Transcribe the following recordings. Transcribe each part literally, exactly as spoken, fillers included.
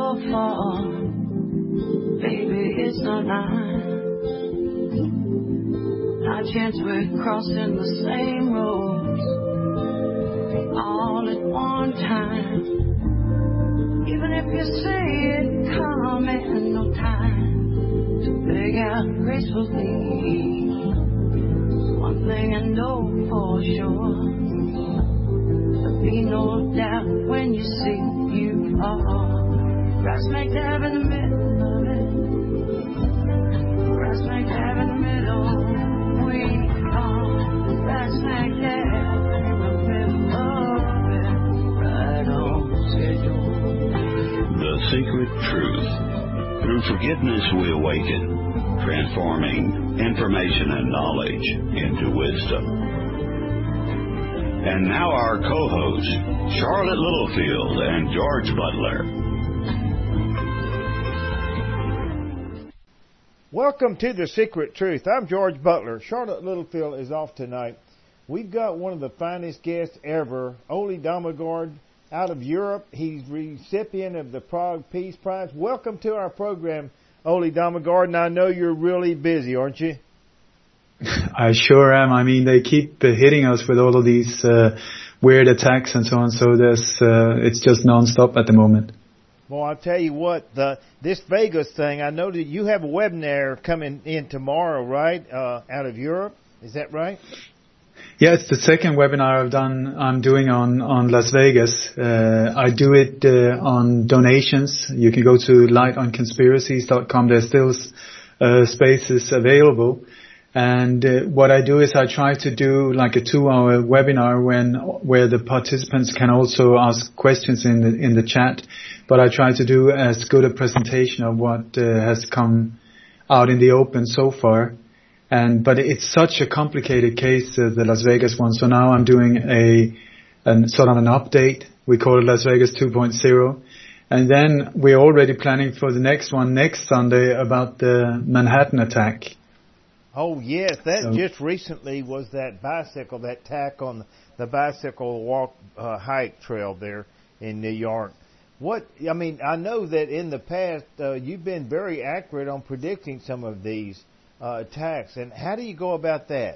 so far, baby, it's not mine. High chance we're crossing the same roads all at one time. Even if you say it come in no time to beg out gracefully, one thing I know for sure, there'll be no doubt when you see you are right smack dab in the middle of it. Right smack dab in the middle. We are right smack dab in the middle of it. Right on schedule. The Secret Truth. Through forgiveness we awaken, transforming information and knowledge into wisdom. And now our co-hosts, Charlotte Littlefield and George Butler. Welcome to The Secret Truth. I'm George Butler. Charlotte Littlefield is off tonight. We've got one of the finest guests ever, Ole Dammegård, out of Europe. He's recipient of the Prague Peace Prize. Welcome to our program, Ole Dammegård, and I know you're really busy, aren't you? I sure am. I mean, they keep uh, hitting us with all of these uh, weird attacks and so on, so there's, uh, it's just non-stop at the moment. Well, I'll tell you what, the, this Vegas thing, I know that you have a webinar coming in tomorrow, right, uh, out of Europe. Is that right? Yeah, it's the second webinar I've done, I'm doing on, on Las Vegas. Uh, I do it uh, on donations. You can go to light on conspiracies dot com. There's still uh, spaces available. And uh, what I do is I try to do like a two-hour webinar when where the participants can also ask questions in the in the chat. But I try to do as good a presentation of what uh, has come out in the open so far. And but it's such a complicated case, uh, the Las Vegas one. So now I'm doing a, a sort of an update. We call it Las Vegas two point oh. And then we're already planning for the next one next Sunday about the Manhattan attack. Oh, yes, that so, just recently was that bicycle, that attack on the bicycle walk uh, hike trail there in New York. What, I mean, I know that in the past uh, you've been very accurate on predicting some of these uh, attacks. And how do you go about that?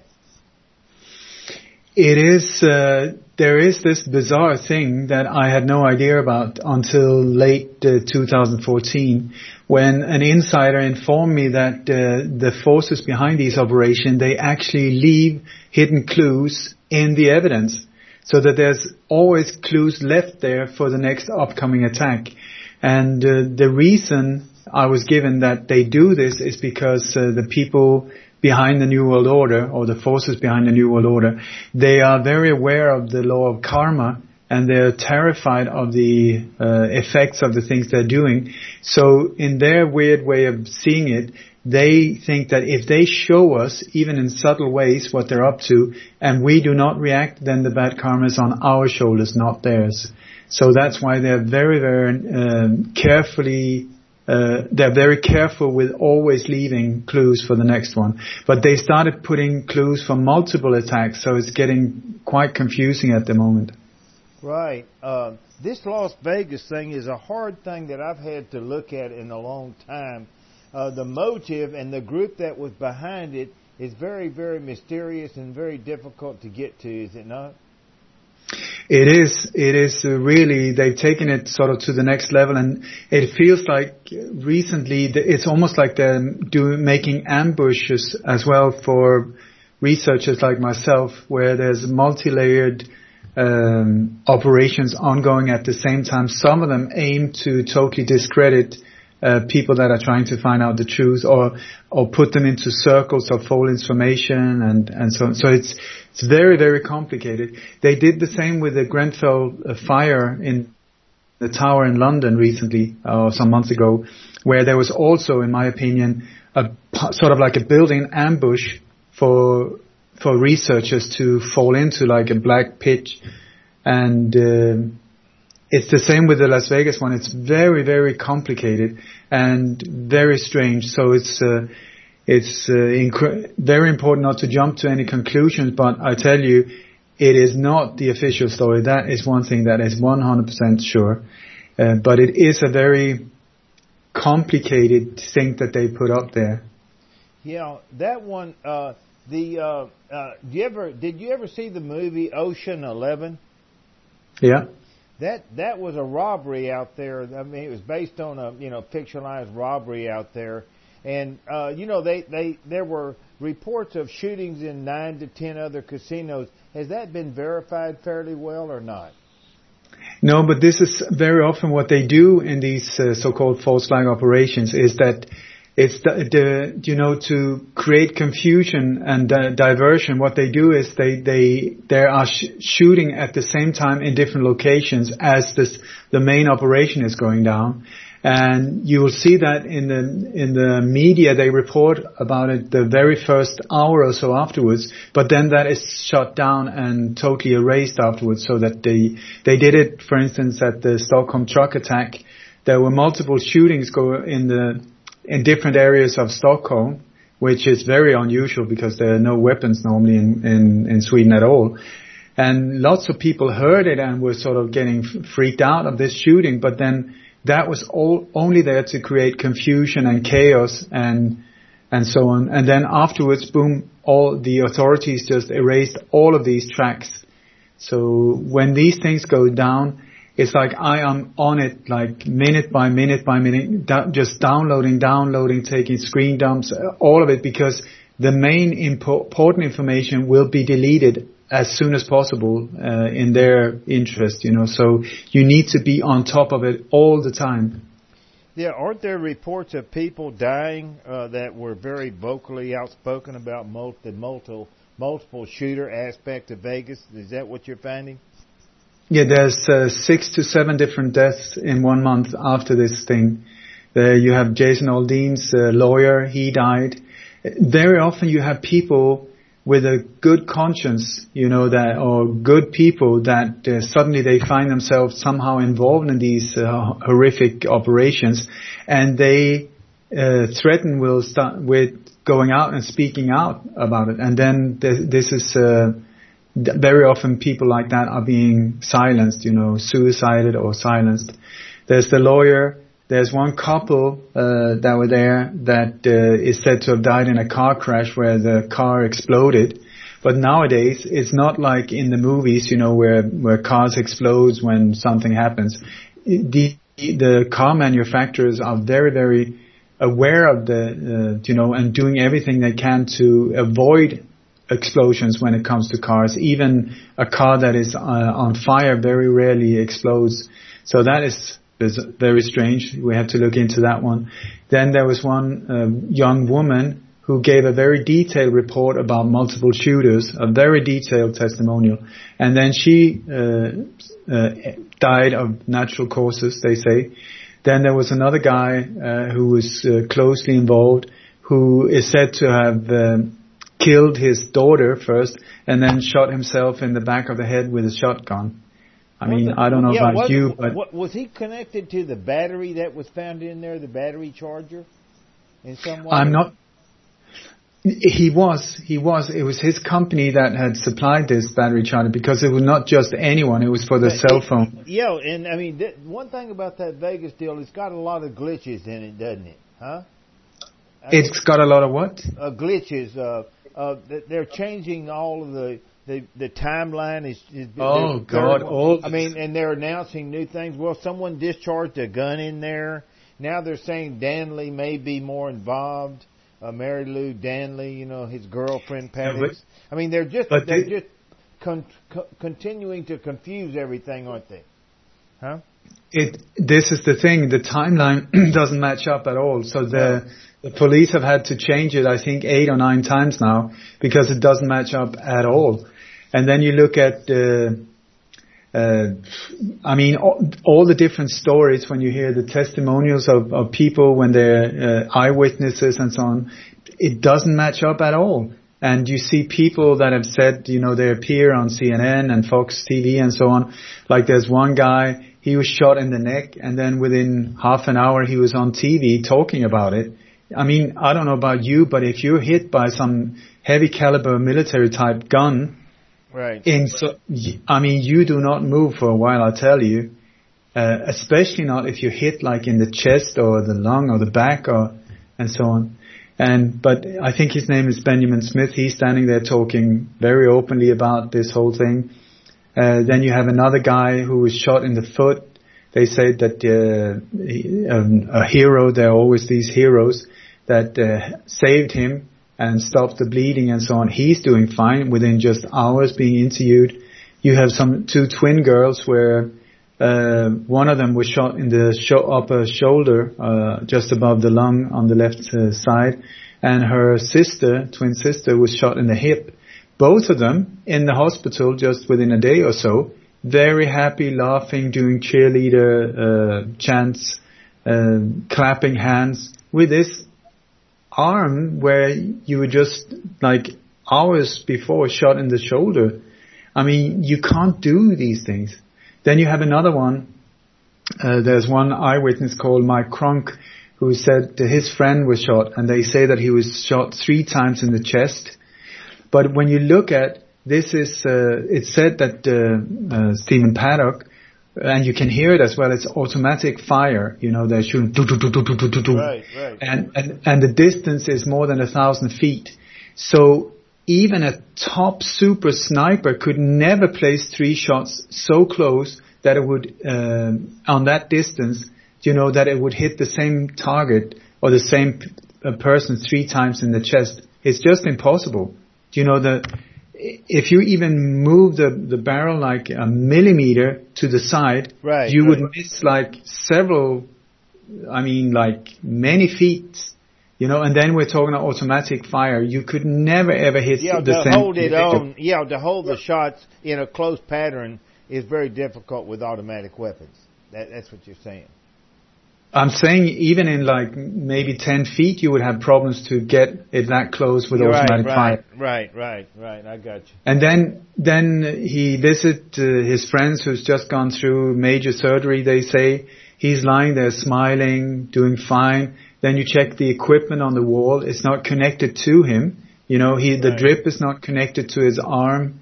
It is, uh, there is this bizarre thing that I had no idea about until late uh, two thousand fourteen, when an insider informed me that uh, the forces behind these operations, they actually leave hidden clues in the evidence, so that there's always clues left there for the next upcoming attack. And uh, the reason I was given that they do this is because uh, the people behind the New World Order, or the forces behind the New World Order, they are very aware of the law of karma, and they're terrified of the uh, effects of the things they're doing. So in their weird way of seeing it, they think that if they show us, even in subtle ways, what they're up to, and we do not react, then the bad karma is on our shoulders, not theirs. So that's why they're very, very um, carefully Uh, they're very careful with always leaving clues for the next one. But they started putting clues for multiple attacks, so it's getting quite confusing at the moment. Right. Uh, this Las Vegas thing is a hard thing that I've had to look at in a long time. Uh, the motive and the group that was behind it is very, very mysterious and very difficult to get to, is it not? It is, it is really, they've taken it sort of to the next level, and it feels like recently it's almost like they're doing, making ambushes as well for researchers like myself, where there's multi-layered um, operations ongoing at the same time. Some of them aim to totally discredit uh, people that are trying to find out the truth, or or put them into circles of false information, and, and so on. So it's It's very, very complicated. They did the same with the Grenfell uh, fire in the tower in London recently, or uh, some months ago, where there was also, in my opinion, a sort of like a built-in ambush for for researchers to fall into, like a black pit. And uh, it's the same with the Las Vegas one. It's very, very complicated and very strange. So it's uh, It's uh, inc- very important not to jump to any conclusions, but I tell you, it is not the official story. That is one thing that is one hundred percent sure. Uh, but it is a very complicated thing that they put up there. Yeah, that one. Uh, the uh, uh, do you ever did you ever see the movie Ocean Eleven? Yeah. That that was a robbery out there. I mean, it was based on a you know fictionalized robbery out there, and uh, you know they, they there were reports of shootings in nine to ten other casinos. Has that been verified fairly well or not? No, but this is very often what they do in these uh, so-called false flag operations is that it's the, the you know to create confusion and uh, diversion. What they do is they they they are sh- shooting at the same time in different locations as this the main operation is going down, and you will see that in the in the media they report about it the very first hour or so afterwards. But then that is shut down and totally erased afterwards. So that they they did it, for instance, at the Stockholm truck attack. There were multiple shootings go in the in different areas of Stockholm, which is very unusual because there are no weapons normally in, in, in Sweden at all. And lots of people heard it and were sort of getting f- freaked out of this shooting, but then that was all only there to create confusion and chaos and and so on. And then afterwards, boom, all the authorities just erased all of these tracks. So when these things go down, it's like I am on it like minute by minute by minute, da- just downloading, downloading, taking screen dumps, all of it, because the main impo- important information will be deleted as soon as possible uh, in their interest, you know. So you need to be on top of it all the time. Yeah, aren't there reports of people dying uh, that were very vocally outspoken about mul- the multiple multiple shooter aspect of Vegas? Is that what you're finding? Yeah, there's uh, six to seven different deaths in one month after this thing. Uh, you have Jason Aldean's uh, lawyer, he died. Very often you have people with a good conscience, you know, that, or good people that uh, suddenly they find themselves somehow involved in these uh, horrific operations, and they uh, threaten will start with going out and speaking out about it. And then th- this is... Uh, Very often people like that are being silenced, you know, suicided or silenced. There's the lawyer. There's one couple uh, that were there that uh, is said to have died in a car crash where the car exploded. But nowadays, it's not like in the movies, you know, where, where cars explode when something happens. The, the car manufacturers are very, very aware of the, uh, you know, and doing everything they can to avoid explosions when it comes to cars. Even a car that is uh, on fire very rarely explodes. So that is, is very strange. We have to look into that one. Then there was one uh, young woman who gave a very detailed report about multiple shooters, a very detailed testimonial. And then she uh, uh, died of natural causes, they say. Then there was another guy uh, who was uh, closely involved, who is said to have um, killed his daughter first and then shot himself in the back of the head with a shotgun. I mean, I don't know yeah, about you, but... What, was he connected to the battery that was found in there, the battery charger, in some way? I'm not... He was, he was. It was his company that had supplied this battery charger, because it was not just anyone, it was for the but cell phone. It, yeah, and I mean, th- one thing about that Vegas deal, it's got a lot of glitches in it, doesn't it? Huh? I it's mean, got a lot of what? Uh, glitches. Uh, uh, they're changing all of the, the, the timeline. Is, is oh, God. All I mean, and they're announcing new things. Well, someone discharged a gun in there. Now they're saying Danley may be more involved. Uh, Mary Lou Danley, you know, his girlfriend, Patty. Yeah, but, I mean, they're just but they're they, just con- co- continuing to confuse everything, aren't they? Huh? It. This is the thing. The timeline doesn't match up at all. So the the police have had to change it, I think, eight or nine times now, because it doesn't match up at all. And then you look at. Uh, Uh, I mean, all, all the different stories when you hear the testimonials of, of people when they're uh, eyewitnesses and so on, it doesn't match up at all. And you see people that have said, you know, they appear on C N N and Fox T V and so on. Like there's one guy, he was shot in the neck, and then within half an hour he was on T V talking about it. I mean, I don't know about you, but if you're hit by some heavy caliber military type gun, right. In so, I mean, you do not move for a while, I tell you. uh, especially not if you hit like in the chest or the lung or the back or and so on. And but I think his name is Benjamin Smith. He's standing there talking very openly about this whole thing. Uh, then you have another guy who was shot in the foot. They say that uh, he, um, a hero, there are always these heroes that uh, saved him and stopped the bleeding and so on. He's doing fine within just hours being interviewed. You have some two twin girls where uh, one of them was shot in the sho- upper shoulder, uh, just above the lung on the left uh, side, and her sister, twin sister, was shot in the hip. Both of them in the hospital just within a day or so, very happy, laughing, doing cheerleader uh, chants, uh, clapping hands with this arm where you were just like hours before shot in the shoulder. I mean, you can't do these things. Then you have another one. Uh, there's one eyewitness called Mike Cronk who said that his friend was shot, and they say that he was shot three times in the chest. But when you look at this, is uh, it's said that uh, uh, Stephen Paddock, and you can hear it as well. It's automatic fire. You know, they're shooting, do, do, do, do, do, do, do. Right, right. And, and and the distance is more than a thousand feet. So even a top super sniper could never place three shots so close that it would, uh, on that distance, you know, that it would hit the same target or the same uh, person three times in the chest. It's just impossible. You know, the if you even move the, the barrel like a millimeter to the side, right, you right. would miss like several, I mean, like many feet. You know, and then we're talking about automatic fire. You could never ever hit yeah, the to same. hold it on. Yeah, to hold the shots in a close pattern is very difficult with automatic weapons. That, that's what you're saying. I'm saying even in like maybe ten feet, you would have problems to get it that close with You're automatic right, fire. Right, right, right, right. I got you. And then then he visited uh, his friends who's just gone through major surgery. They say he's lying there smiling, doing fine. Then you check the equipment on the wall. It's not connected to him. You know, he the right. drip is not connected to his arm.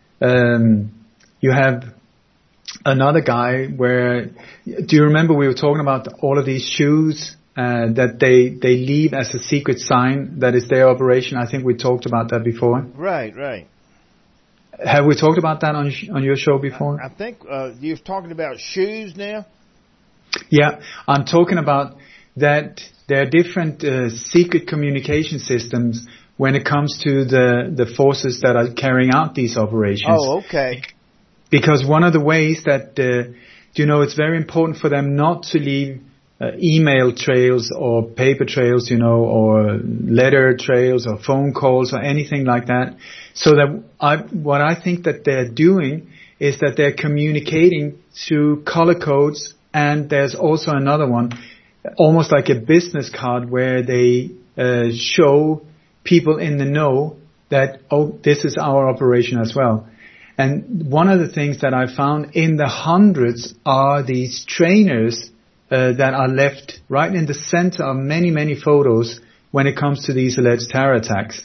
Um, you have another guy where, do you remember we were talking about all of these shoes uh, that they they leave as a secret sign that is their operation? I think we talked about that before. Right, right. Have we talked about that on on your show before? I, I think uh, you're talking about shoes now. Yeah, I'm talking about that there are different uh, secret communication systems when it comes to the, the forces that are carrying out these operations. Oh, okay. Because one of the ways that, uh, you know, it's very important for them not to leave uh, email trails or paper trails, you know, or letter trails or phone calls or anything like that. So that I, what I think that they're doing is that they're communicating through color codes, and there's also another one, almost like a business card where they uh, show people in the know that, oh, this is our operation as well. And one of the things that I found in the hundreds are these trainers uh, that are left right in the center of many, many photos when it comes to these alleged terror attacks.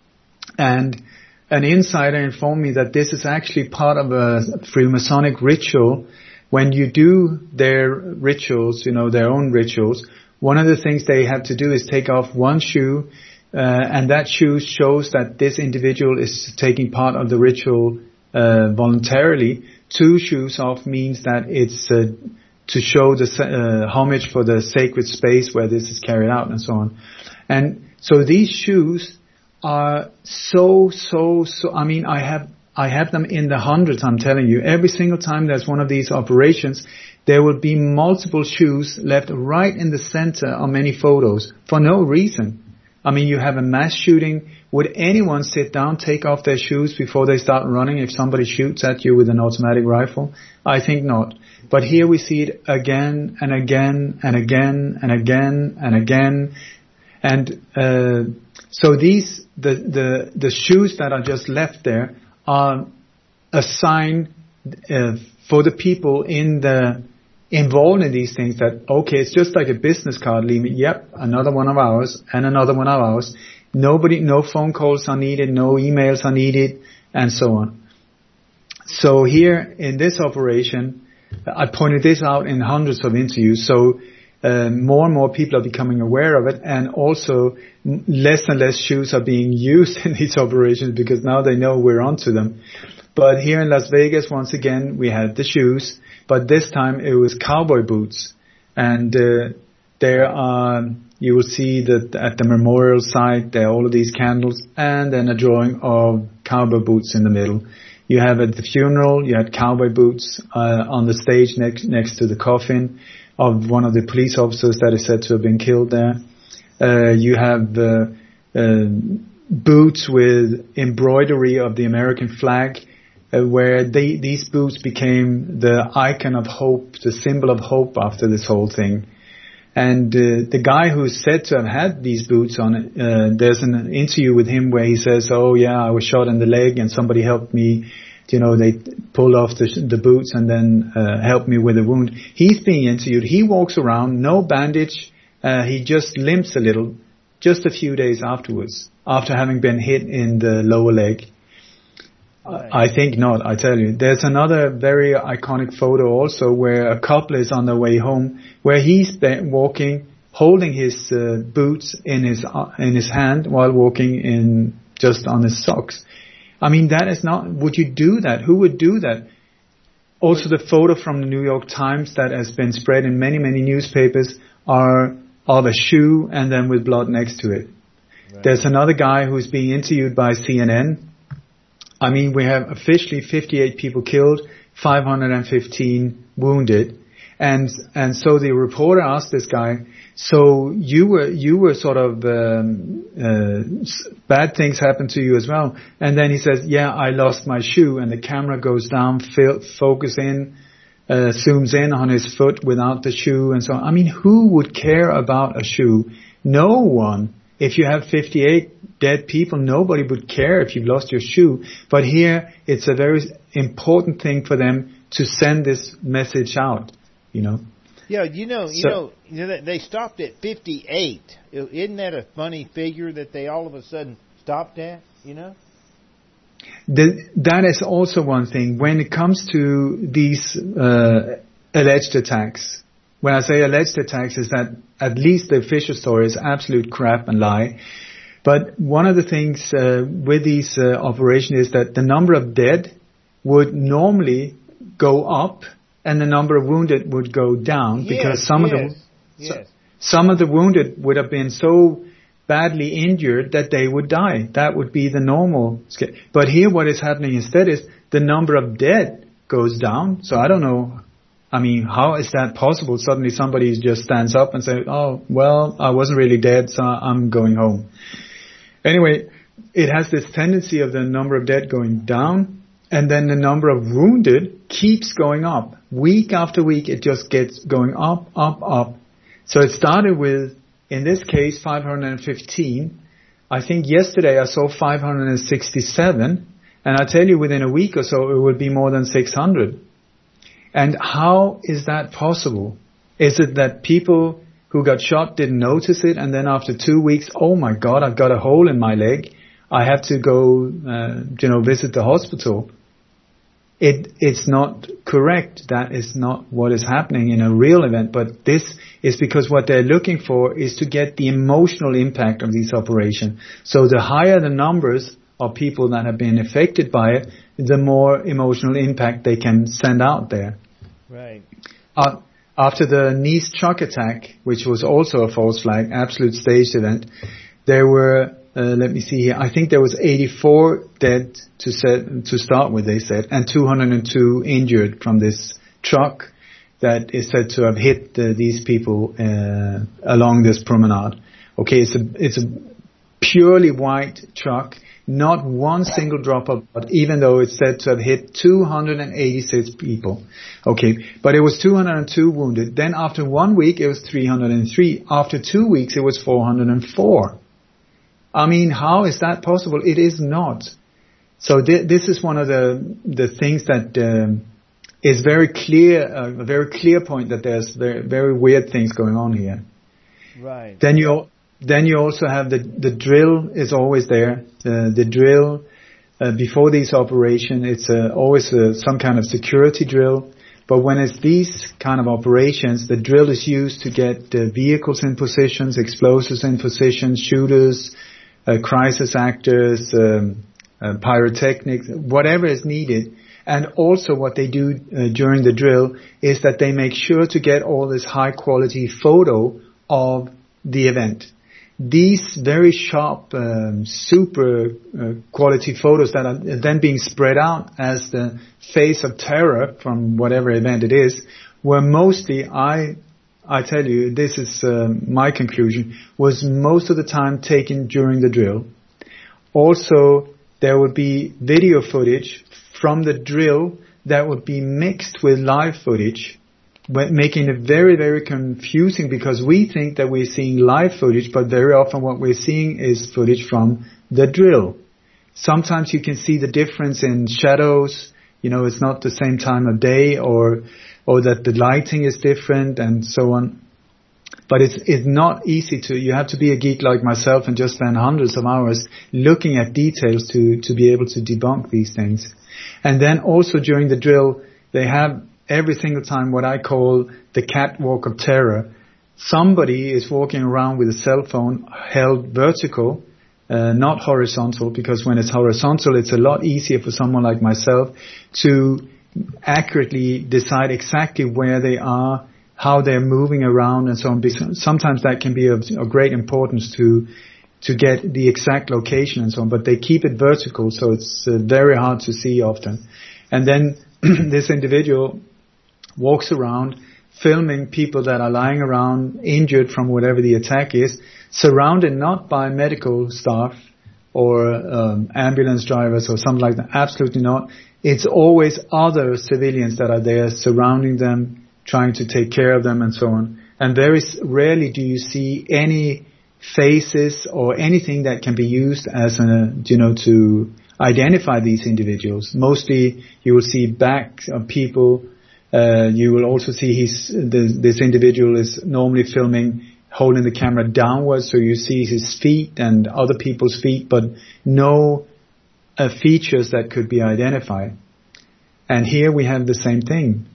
And an insider informed me that this is actually part of a Freemasonic ritual. When you do their rituals, you know, their own rituals, one of the things they have to do is take off one shoe, uh, and that shoe shows that this individual is taking part of the ritual uh, voluntarily. Two shoes off means that it's uh, to show the uh, homage for the sacred space where this is carried out and so on. And so these shoes are so, so, so, I mean, I have I have them in the hundreds, I'm telling you. Every single time there's one of these operations, there will be multiple shoes left right in the center of many photos for no reason. I mean, you have a mass shooting. Would anyone sit down, take off their shoes before they start running if somebody shoots at you with an automatic rifle? I think not. But here we see it again and again and again and again and again. And uh, so these, the, the, the shoes that are just left there are a sign uh, for the people in the involved in these things that, okay, it's just like a business card leaving. Yep, another one of ours and another one of ours. Nobody, no phone calls are needed, no emails are needed, and so on. So here in this operation, I pointed this out in hundreds of interviews. So uh, more and more people are becoming aware of it, and also less and less shoes are being used in these operations because now they know we're onto them. But here in Las Vegas, once again, we had the shoes, but this time it was cowboy boots. And uh, there are, you will see that at the memorial site, there are all of these candles, and then a drawing of cowboy boots in the middle. You have at the funeral, you had cowboy boots uh, on the stage next next to the coffin of one of the police officers that is said to have been killed there. Uh, you have uh, uh, boots with embroidery of the American flag, uh, where they, these boots became the icon of hope, the symbol of hope after this whole thing. And uh, the guy who's said to have had these boots on, uh, there's an interview with him where he says, oh yeah, I was shot in the leg and somebody helped me, you know, they pulled off the, the boots and then uh, helped me with the wound. He's being interviewed. He walks around, no bandage. Uh, he just limps a little just a few days afterwards, after having been hit in the lower leg. Right. I think not, I tell you. There's another very iconic photo also where a couple is on their way home, where he's walking, holding his uh, boots in his uh, in his hand while walking in just on his socks. I mean, that is not, would you do that? Who would do that? Also, the photo from the New York Times that has been spread in many, many newspapers are of a shoe and then with blood next to it. Right. There's another guy who's being interviewed by C N N. I mean, we have officially fifty-eight people killed, five hundred fifteen wounded. And, and so the reporter asked this guy, so you were, you were sort of, um, uh, bad things happened to you as well. And then he says, yeah, I lost my shoe, and the camera goes down, fil- focus in, uh, zooms in on his foot without the shoe and so on. I mean, who would care about a shoe? No one. If you have fifty-eight dead people, nobody would care if you've lost your shoe. But here, it's a very important thing for them to send this message out, you know. Yeah, you know, you so, know, you know, they stopped at fifty-eight. Isn't that a funny figure that they all of a sudden stopped at, you know? The, that is also one thing. When it comes to these uh, alleged attacks, when I say alleged attacks, is that at least the official story is absolute crap and lie. But one of the things uh, with these uh, operations is that the number of dead would normally go up and the number of wounded would go down, yes, because some yes, of the yes. so, some of the wounded would have been so badly injured that they would die. That would be the normal scale. But here what is happening instead is the number of dead goes down. So I don't know. I mean, how is that possible? Suddenly somebody just stands up and says, oh, well, I wasn't really dead, so I'm going home. Anyway, it has this tendency of the number of dead going down, and then the number of wounded keeps going up. Week after week, it just gets going up, up, up. So it started with, in this case, five hundred fifteen. I think yesterday I saw five hundred sixty-seven, and I tell you within a week or so it will be more than six hundred. And how is that possible? Is it that people who got shot didn't notice it, and then after two weeks, oh my God, I've got a hole in my leg, I have to go, uh, you know, visit the hospital? It, it's not correct. That is not what is happening in a real event. But this is because what they're looking for is to get the emotional impact of this operation. So the higher the numbers of people that have been affected by it, the more emotional impact they can send out there. Right. Uh, after the Nice truck attack, which was also a false flag, absolute staged event, there were, uh, let me see here, I think there was eighty-four dead to set, to start with, they said, and two hundred two injured from this truck that is said to have hit uh, these people uh, along this promenade. Okay, it's a, it's a purely white truck. Not one single drop of blood, even though it's said to have hit two hundred eighty-six people. Okay, but it was two hundred two wounded. Then after one week, it was three hundred three. After two weeks, it was four hundred four. I mean, how is that possible? It is not. So th- this is one of the the things that um, is very clear, uh, a very clear point that there's very, very weird things going on here. Right. Then you then you also have the the drill is always there. Uh, the drill uh, before these operations, it's uh, always uh, some kind of security drill But when it's these kind of operations, the drill is used to get uh, vehicles in positions, explosives in positions, shooters, uh, crisis actors, um, uh, pyrotechnics, whatever is needed. And also what they do uh, during the drill is that they make sure to get all this high quality photo of the event. These very sharp, um, super uh, quality photos that are then being spread out as the face of terror from whatever event it is, were mostly, I I tell you, this is uh, my conclusion, was most of the time taken during the drill. Also, there would be video footage from the drill that would be mixed with live footage, but making it very, very confusing because we think that we're seeing live footage, but very often what we're seeing is footage from the drill. Sometimes you can see the difference in shadows, you know, it's not the same time of day, or or that the lighting is different and so on. But it's it's not easy to, you have to be a geek like myself and just spend hundreds of hours looking at details to, to be able to debunk these things. And then also during the drill, they have every single time what I call the catwalk of terror. Somebody is walking around with a cell phone held vertical, uh, not horizontal, because when it's horizontal, it's a lot easier for someone like myself to accurately decide exactly where they are, how they're moving around and so on. Sometimes that can be of, of great importance to to get the exact location and so on, but they keep it vertical, so it's uh, very hard to see often. And then this individual walks around filming people that are lying around injured from whatever the attack is, surrounded not by medical staff or um, ambulance drivers or something like that. Absolutely not. It's always other civilians that are there surrounding them, trying to take care of them and so on. And very rarely do you see any faces or anything that can be used as a, you know, to identify these individuals. Mostly you will see backs of people. Uh, you will also see his, the, this individual is normally filming, holding the camera downwards, so you see his feet and other people's feet, but no uh, features that could be identified. And here we have the same thing.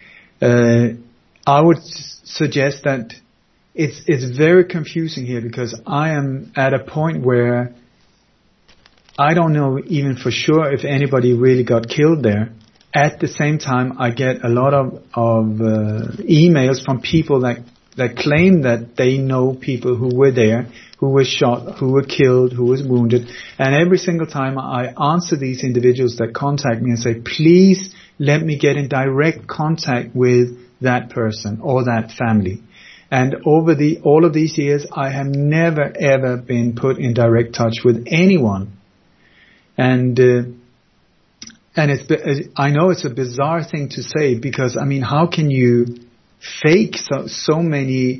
Uh, I would s- suggest that it's it's very confusing here, because I am at a point where I don't know even for sure if anybody really got killed there. At the same time, I get a lot of, of uh, emails from people that, that claim that they know people who were there, who were shot, who were killed, who was wounded. And every single time I answer these individuals that contact me and say, please let me get in direct contact with that person or that family. And over the all of these years, I have never ever been put in direct touch with anyone. And uh, and it's I know it's a bizarre thing to say, because I mean, how can you fake so so many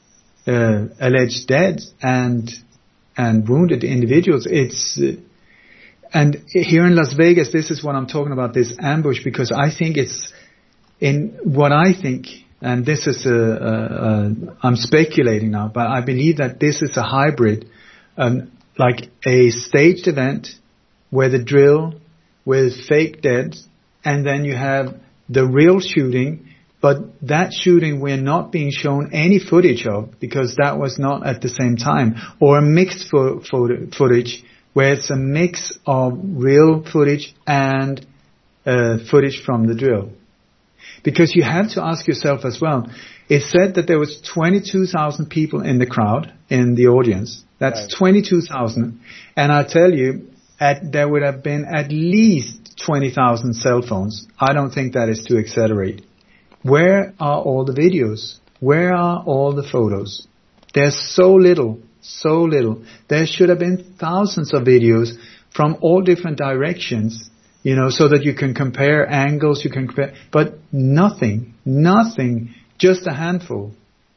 uh, alleged dead and and wounded individuals? It's uh, and here in Las Vegas, this is what I'm talking about, this ambush, because I think it's in what I think. And this is a, a, a, I'm speculating now, but I believe that this is a hybrid, um, like a staged event where the drill with fake deads, and then you have the real shooting, but that shooting we're not being shown any footage of, because that was not at the same time, or a mixed fo- fo- footage where it's a mix of real footage and uh, footage from the drill. Because you have to ask yourself as well, it said that there was twenty-two thousand people in the crowd, in the audience. That's right. twenty-two thousand. And I tell you, at, there would have been at least twenty thousand cell phones. I don't think that is to exaggerate. Where are all the videos? Where are all the photos? There's so little, so little. There should have been thousands of videos from all different directions, you know, so that you can compare angles, you can compare, but nothing, nothing, just a handful.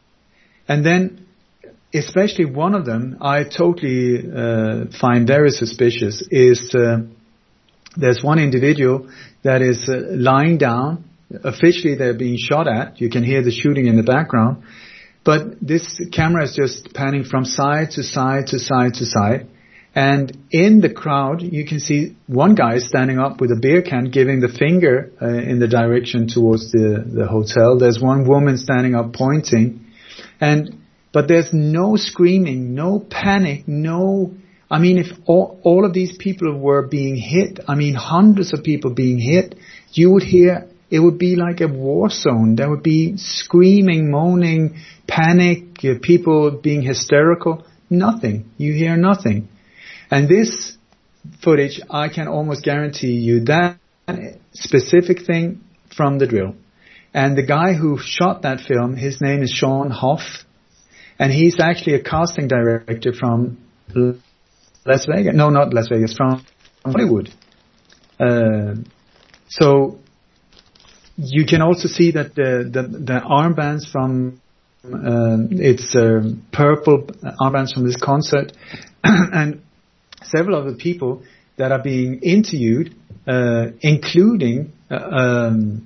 And then, especially one of them, I totally uh, find very suspicious, is uh, there's one individual that is uh, lying down. Officially, they're being shot at. You can hear the shooting in the background. But this camera is just panning from side to side to side to side. And in the crowd, you can see one guy standing up with a beer can, giving the finger uh, in the direction towards the, the hotel. There's one woman standing up pointing. And, but there's no screaming, no panic, no, I mean, if all, all of these people were being hit, I mean, hundreds of people being hit, you would hear, it would be like a war zone. There would be screaming, moaning, panic, uh, people being hysterical. Nothing. You hear nothing. And this footage, I can almost guarantee you that specific thing from the drill. And the guy who shot that film, his name is Sean Hoff, and he's actually a casting director from Las Vegas. No, not Las Vegas, from Hollywood. Uh, so you can also see that the the, the armbands from uh, it's uh, purple armbands from this concert, and several of the people that are being interviewed, uh, including uh, um,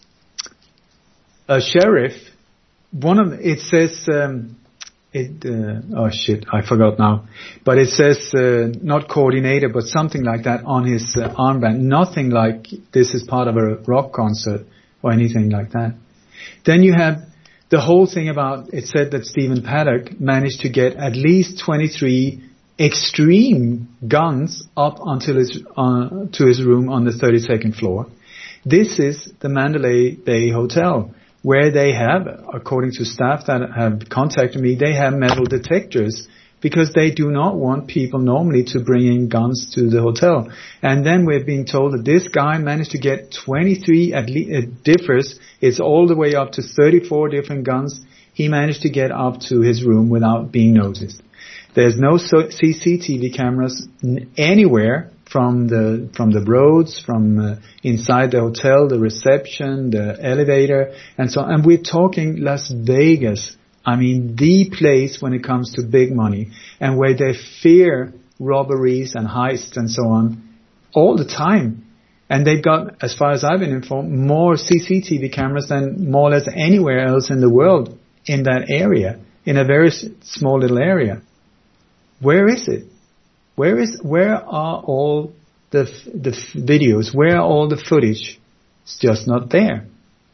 a sheriff. One of the, it says um, it. Uh, oh shit, I forgot now. But it says uh, not coordinator, but something like that on his uh, armband. Nothing like this is part of a rock concert or anything like that. Then you have the whole thing about. It said that Stephen Paddock managed to get at least twenty-three extreme guns up until his uh, to his room on the thirty-second floor. This is the Mandalay Bay Hotel, where they have, according to staff that have contacted me, they have metal detectors because they do not want people normally to bring in guns to the hotel. And then we're being told that this guy managed to get twenty-three, at least it differs, it's all the way up to thirty-four different guns he managed to get up to his room without being noticed. There's no C C T V cameras anywhere from the from the roads, from uh, inside the hotel, the reception, the elevator, and so on. And we're talking Las Vegas. I mean, the place when it comes to big money, and where they fear robberies and heists and so on all the time. And they've got, as far as I've been informed, more C C T V cameras than more or less anywhere else in the world in that area, in a very small little area. Where is it? Where is? Where are all the the videos? Where are all the footage? It's just not there.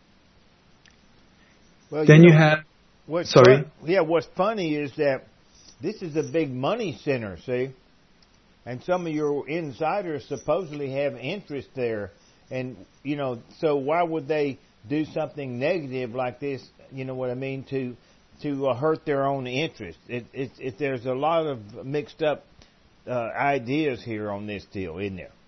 Well, then you, you know, have. What's sorry. Fun, yeah, what's funny is that this is a big money center, see, and some of your insiders supposedly have interest there, and you know, so why would they do something negative like this? You know what I mean? To to uh, hurt their own interest. It, it, it, there's a lot of mixed up uh, ideas here on this deal, isn't there?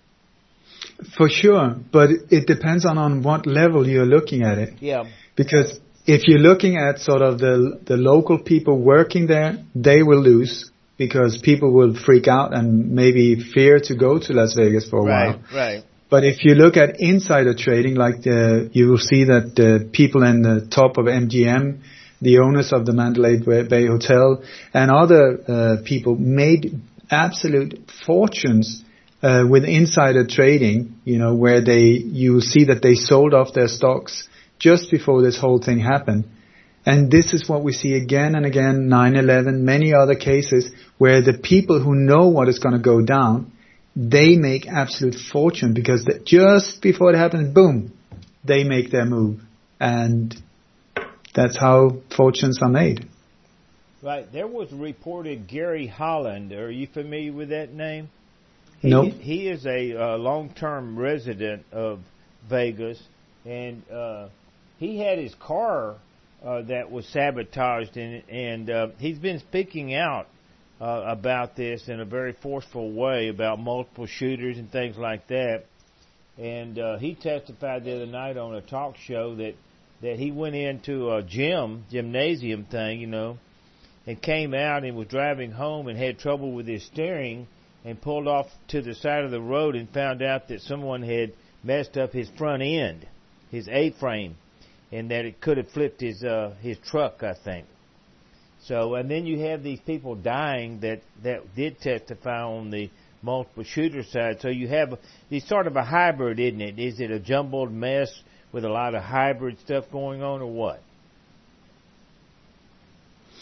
For sure, but it depends on, on what level you're looking at it. Yeah. Because if you're looking at sort of the the local people working there, they will lose because people will freak out and maybe fear to go to Las Vegas for a right, while. Right. But if you look at insider trading, like the, you will see that the people in the top of M G M, the owners of the Mandalay Bay Hotel, and other uh, people made absolute fortunes uh, with insider trading, you know, where they, you will see that they sold off their stocks just before this whole thing happened. And this is what we see again and again, nine eleven, many other cases, where the people who know what is going to go down, they make absolute fortune because the, just before it happens, boom, they make their move. And that's how fortunes are made. Right. There was reported Gary Holland. Are you familiar with that name? He, no. He is a uh, long-term resident of Vegas, and uh, he had his car uh, that was sabotaged, and, and uh, he's been speaking out uh, about this in a very forceful way about multiple shooters and things like that. And uh, he testified the other night on a talk show that that he went into a gym, gymnasium thing, you know, and came out and was driving home and had trouble with his steering and pulled off to the side of the road and found out that someone had messed up his front end, his A-frame, and that it could have flipped his uh, his truck, I think. So, and then you have these people dying that, that did testify on the multiple shooter side. So you have, it's sort of a hybrid, isn't it? Is it a jumbled mess with a lot of hybrid stuff going on, or what?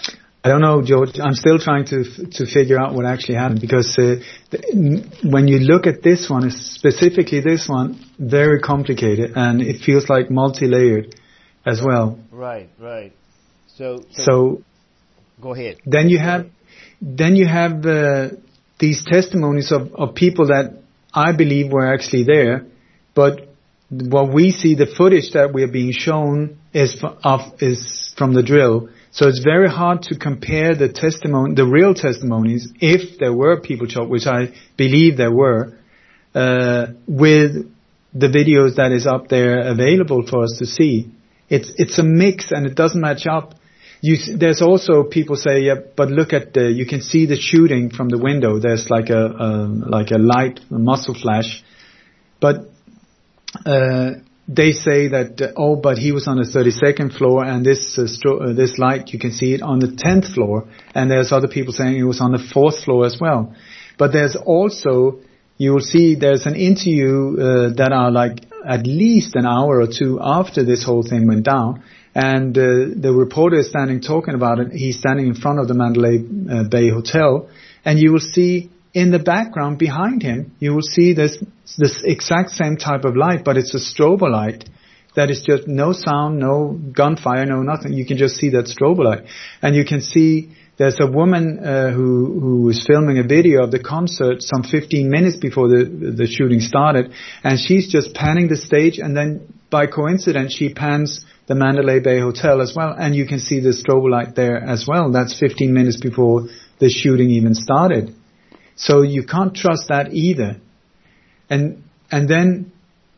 I don't know, George. I'm still trying to to figure out what actually happened, because uh, the, when you look at this one, specifically this one, very complicated, and it feels like multi-layered as well. Right, right. So, so, so go ahead. Then you have, then you have uh, these testimonies of, of people that I believe were actually there, but what we see, the footage that we're being shown is of is from the drill. So it's very hard to compare the testimony, the real testimonies, if there were people shot, which I believe there were, uh, with the videos that is up there available for us to see. It's it's a mix, and it doesn't match up. You, there's also people say, yeah, but look at the, you can see the shooting from the window. There's like a, a like a light, a muzzle flash, but uh, they say that uh, oh, but he was on the thirty-second floor, and this uh, stro- uh, this light you can see it on the tenth floor, and there's other people saying it was on the fourth floor as well. But there's also, you will see there's an interview uh, that are like at least an hour or two after this whole thing went down. And uh, the reporter is standing talking about it. He's standing in front of the Mandalay uh, Bay Hotel, and you will see in the background behind him, you will see this this exact same type of light, but it's a strobo light that is just no sound, no gunfire, no nothing. You can just see that strobo light, and you can see there's a woman uh, who who was filming a video of the concert some fifteen minutes before the the shooting started, and she's just panning the stage, and then by coincidence she pans the Mandalay Bay Hotel as well, and you can see the strobo light there as well. That's fifteen minutes before the shooting even started. So you can't trust that either. And and then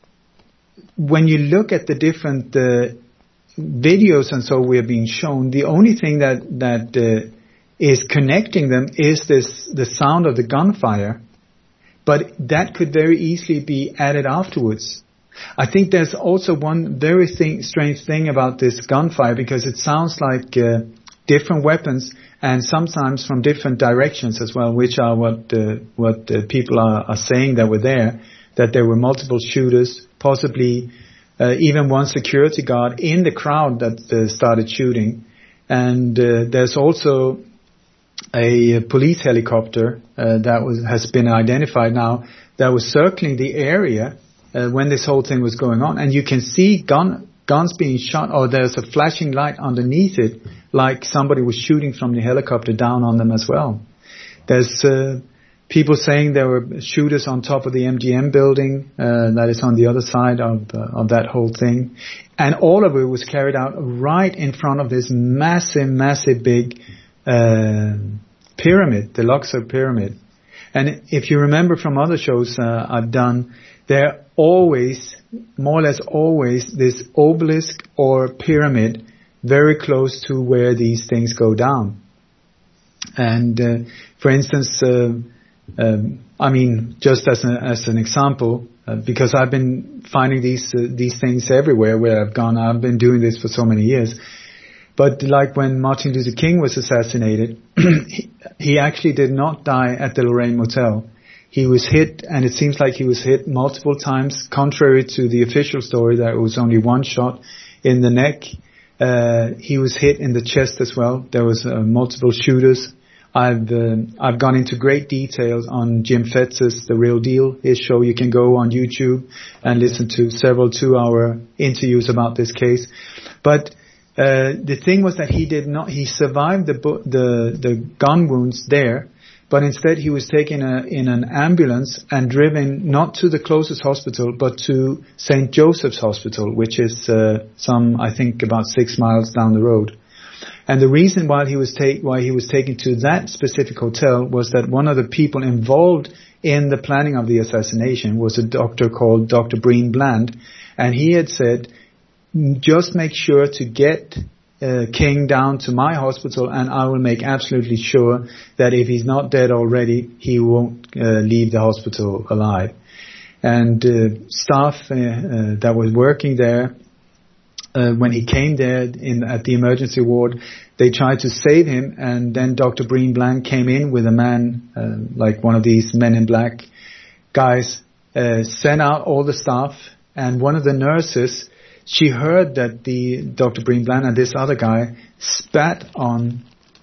when you look at the different uh, videos and so we're being shown, the only thing that that uh, is connecting them is this the sound of the gunfire, but that could very easily be added afterwards. I think there's also one very thing, strange thing about this gunfire, because it sounds like uh, different weapons, and sometimes from different directions as well, which are what uh, what uh, people are, are saying that were there, that there were multiple shooters, possibly uh, even one security guard in the crowd that uh, started shooting. And uh, there's also a police helicopter uh, that was, has been identified now, that was circling the area Uh, when this whole thing was going on, and you can see gun, guns being shot, or there's a flashing light underneath it, like somebody was shooting from the helicopter down on them as well. There's uh, people saying there were shooters on top of the M G M building uh, that is on the other side of uh, of that whole thing, and all of it was carried out right in front of this massive, massive big uh, pyramid, the Luxor pyramid. And if you remember from other shows uh, I've done, there always, more or less always, this obelisk or pyramid very close to where these things go down. And uh, for instance, uh, um, I mean, just as, a, as an example, uh, because I've been finding these uh, these things everywhere where I've gone. I've been doing this for so many years. But like when Martin Luther King was assassinated, he, he actually did not die at the Lorraine Motel. He was hit, and it seems like he was hit multiple times, contrary to the official story that it was only one shot in the neck. Uh, he was hit in the chest as well. There was uh, multiple shooters. I've uh, I've gone into great details on Jim Fetz's The Real Deal, his show. You can go on YouTube and listen to several two-hour interviews about this case. But uh, the thing was that he did not. He survived the the the gun wounds there. But instead he was taken a, in an ambulance and driven not to the closest hospital, but to Saint Joseph's Hospital, which is uh, some, I think, about six miles down the road. And the reason why he was take, why he was taken to that specific hotel was that one of the people involved in the planning of the assassination was a doctor called Doctor Breen Bland, and he had said, just make sure to get Uh, King down to my hospital, and I will make absolutely sure that if he's not dead already, he won't uh, leave the hospital alive. And uh, staff uh, uh, that was working there, uh, when he came there in at the emergency ward, they tried to save him, and then Doctor Breen Blank came in with a man, uh, like one of these men in black guys, uh, sent out all the staff, and one of the nurses, she heard that the Doctor Breen Bland and this other guy spat on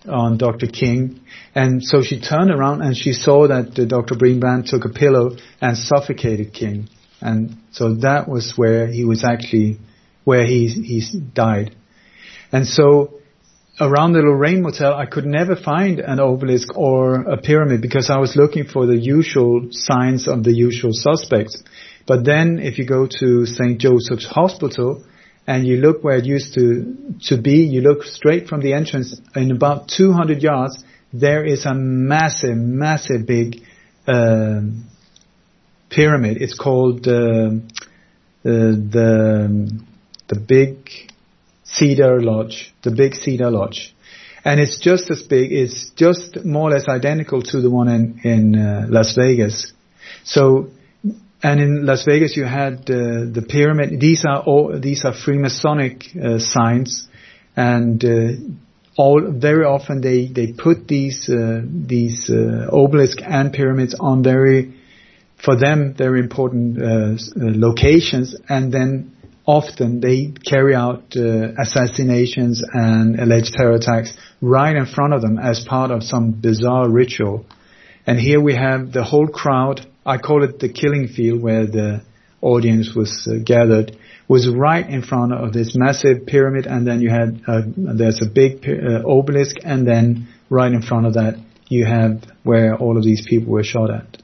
on Doctor King. And so she turned around and she saw that uh, Doctor Breen-Brand took a pillow and suffocated King. And so that was where he was actually, where he, he died. And so around the Lorraine Motel, I could never find an obelisk or a pyramid because I was looking for the usual signs of the usual suspects. But then if you go to Saint Joseph's Hospital and you look where it used to, to be, you look straight from the entrance in about two hundred yards, there is a massive, massive big uh, pyramid. It's called uh, uh, the the big Cedar Lodge, the big Cedar Lodge. And it's just as big, it's just more or less identical to the one in, in uh, Las Vegas. So, and in Las Vegas you had uh, the pyramid, these are all, these are Freemasonic uh, signs, and uh, all, very often they, they put these, uh, these uh, obelisk and pyramids on very, for them, very important uh, locations, and then often they carry out uh, assassinations and alleged terror attacks right in front of them as part of some bizarre ritual. And here we have the whole crowd, I call it the killing field where the audience was uh, gathered, was right in front of this massive pyramid, and then you had, uh, there's a big uh, obelisk, and then right in front of that you have where all of these people were shot at.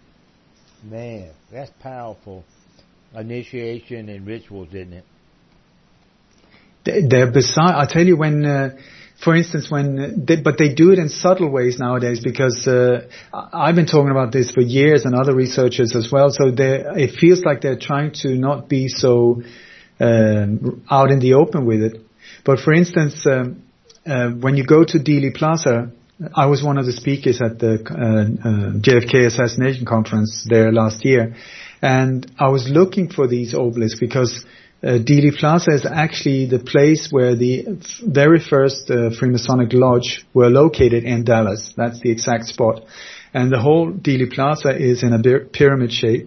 Man, that's powerful. Initiation and rituals, isn't it? They're bizarre. I tell you, when, uh, for instance, when, uh, they, but they do it in subtle ways nowadays, because uh, I've been talking about this for years, and other researchers as well. So it feels like they're trying to not be so um, out in the open with it. But for instance, um, uh, when you go to Dealey Plaza, I was one of the speakers at the uh, uh, J F K assassination conference there last year. And I was looking for these obelisks because uh, Dealey Plaza is actually the place where the f- very first uh, Freemasonic lodge were located in Dallas. That's the exact spot. And the whole Dealey Plaza is in a bir- pyramid shape.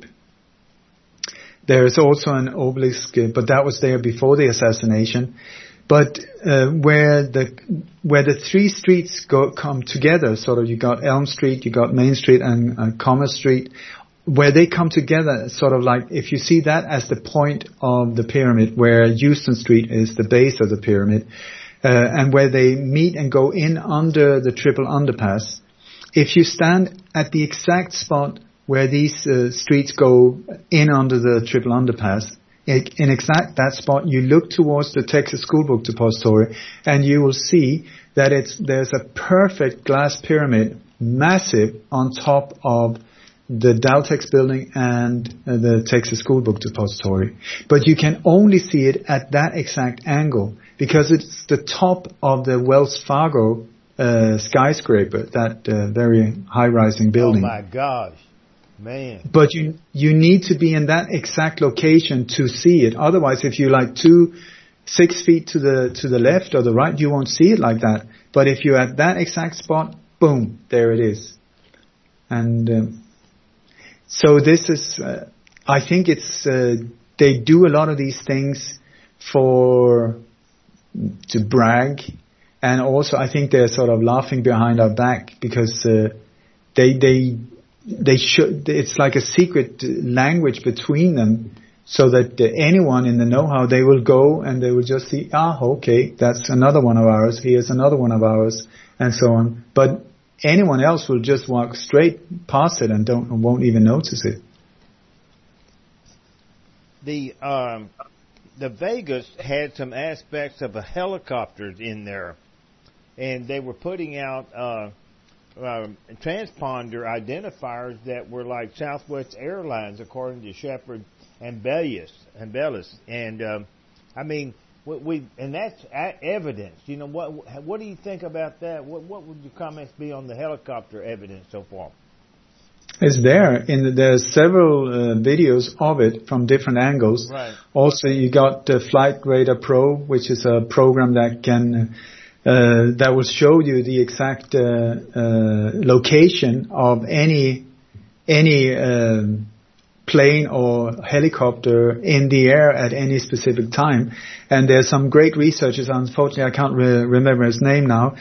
There is also an obelisk, uh, but that was there before the assassination. But uh, where the where the three streets go come together, sort of, you got Elm Street, you got Main Street, and uh, Commerce Street, where they come together, sort of like, if you see that as the point of the pyramid, where Houston Street is the base of the pyramid, uh, and where they meet and go in under the triple underpass, if you stand at the exact spot where these uh, streets go in under the triple underpass, in exact that spot, you look towards the Texas School Book Depository, and you will see that it's there's a perfect glass pyramid, massive, on top of the Daltex building and uh, the Texas School Book Depository. But you can only see it at that exact angle because it's the top of the Wells Fargo uh, skyscraper, that uh, very high-rising building. Oh my gosh, man. But you you need to be in that exact location to see it. Otherwise, if you're like two, six feet to the to the left or the right, you won't see it like that. But if you're at that exact spot, boom, there it is. And um, So this is, uh, I think it's, uh, they do a lot of these things for, to brag, and also I think they're sort of laughing behind our back because, uh, they, they, they should, it's like a secret language between them, so that uh, anyone in the know-how, they will go and they will just see, ah, okay, that's another one of ours, here's another one of ours, and so on. But anyone else will just walk straight past it and don't won't even notice it. The um, the Vegas had some aspects of a helicopter in there, and they were putting out uh, uh, transponder identifiers that were like Southwest Airlines, according to Shepard and Bellis. And Bellis, and um, I mean. We, we and that's evidence. You know, what what do you think about that? What what would your comments be on the helicopter evidence so far? It's there. In the, there's several uh, videos of it from different angles. Right. Also, you got the Flight Radar Pro, which is a program that can uh, that will show you the exact uh, uh, location of any any. Um, plane or helicopter in the air at any specific time. And there's some great researchers, unfortunately I can't re- remember his name now,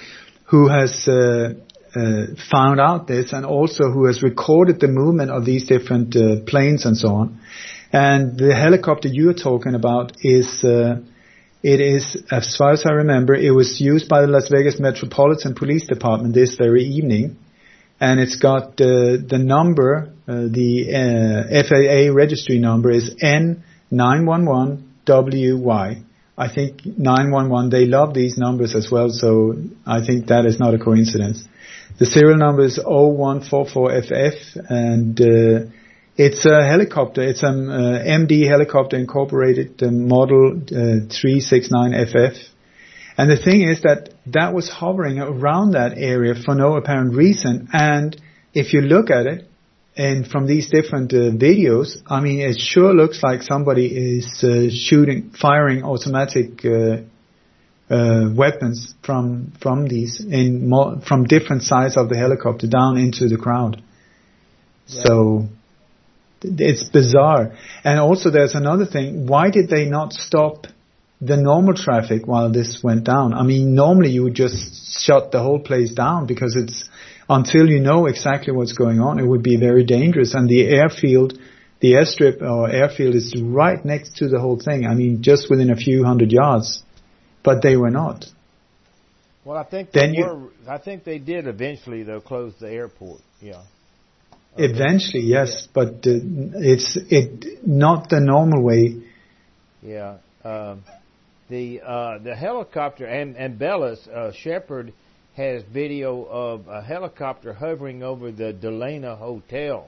who has uh, uh, found out this, and also who has recorded the movement of these different uh, planes and so on. And the helicopter you're talking about is, uh, it is, as far as I remember, it was used by the Las Vegas Metropolitan Police Department this very evening. And it's got uh, the number, uh, the uh, F A A registry number is N nine one one W Y. I think nine one one, they love these numbers as well, so I think that is not a coincidence. The serial number is zero one four four F F, and uh, it's a helicopter. It's an uh, M D Helicopter Incorporated uh, model uh, three six nine F F. And the thing is that that was hovering around that area for no apparent reason. And if you look at it, and from these different uh, videos, I mean, it sure looks like somebody is uh, shooting, firing automatic uh, uh, weapons from from these in mo- from different sides of the helicopter down into the crowd. Yeah. So it's bizarre. And also, there's another thing: why did they not stop the normal traffic while this went down? I mean, normally you would just shut the whole place down, because it's, until you know exactly what's going on, it would be very dangerous. And the airfield, the airstrip or airfield is right next to the whole thing. I mean, just within a few hundred yards. But they were not. Well, I think then they you, were, I think they did eventually, though, close the airport. Yeah. Eventually, yes, yeah. But uh, it's it not the normal way. Yeah. Um, The uh, the helicopter, and, and Bellis, uh, Shepard has video of a helicopter hovering over the Delana Hotel,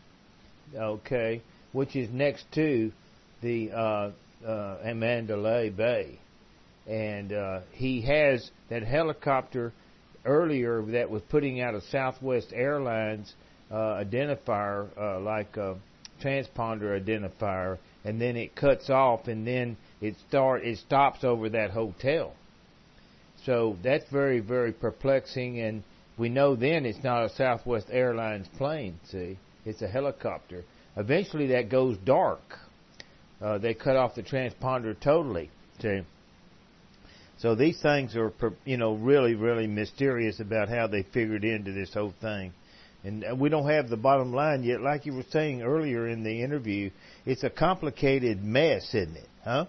okay, which is next to the uh, uh, Mandalay Bay. And uh, he has that helicopter earlier that was putting out a Southwest Airlines uh, identifier, uh, like a transponder identifier, and then it cuts off, and then it start it stops over that hotel. So that's very, very perplexing, and we know then it's not a Southwest Airlines plane, see? It's a helicopter. Eventually that goes dark. Uh, they cut off the transponder totally, see? So these things are, you know, really, really mysterious about how they figured into this whole thing. And we don't have the bottom line yet. Like you were saying earlier in the interview, it's a complicated mess, isn't it? Huh?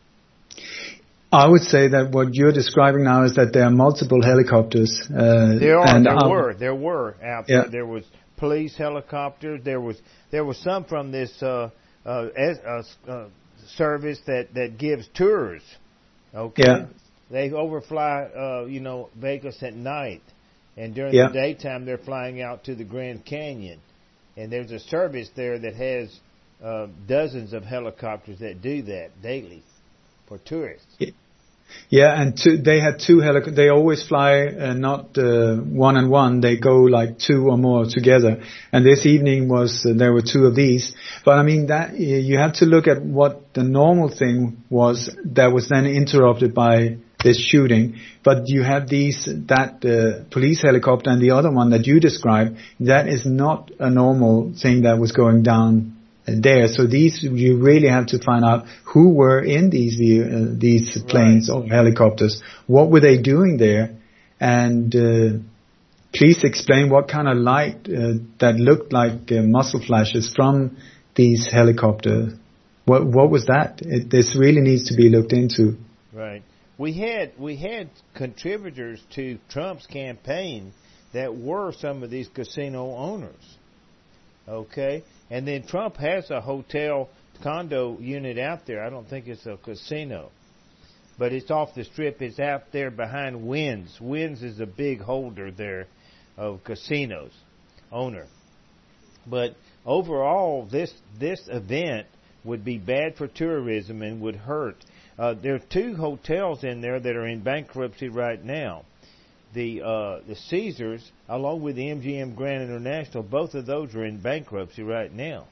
I would say that what you're describing now is that there are multiple helicopters. Uh, there are. and there um, were. There were out yeah. there. There was police helicopters. There was. There was some from this uh, uh, as, uh, uh, service that, that gives tours. Okay. Yeah. They overfly, uh, you know, Vegas at night. And during yeah. the daytime, they're flying out to the Grand Canyon. And there's a service there that has uh, dozens of helicopters that do that daily for tourists. Yeah, and two, they had two helicopters. They always fly uh, not uh, one and one. They go like two or more together. And this evening was uh, there were two of these. But I mean, that you have to look at what the normal thing was that was then interrupted by this shooting. But you have these, that uh, police helicopter and the other one that you described, that is not a normal thing that was going down there. So these, you really have to find out who were in these uh, these planes right. or helicopters. What were they doing there? And uh, please explain what kind of light uh, that looked like uh, muzzle flashes from these helicopters. What what was that? It, this really needs to be looked into. Right. We had we had contributors to Trump's campaign that were some of these casino owners. Okay? And then Trump has a hotel condo unit out there. I don't think it's a casino. But it's off the strip. It's out there behind Wynn's. Wynn's is a big holder there of casinos, owner. But overall, this this event would be bad for tourism and would hurt. Uh, there are two hotels in there that are in bankruptcy right now. The uh, the Caesars, along with the M G M Grand International, both of those are in bankruptcy right now.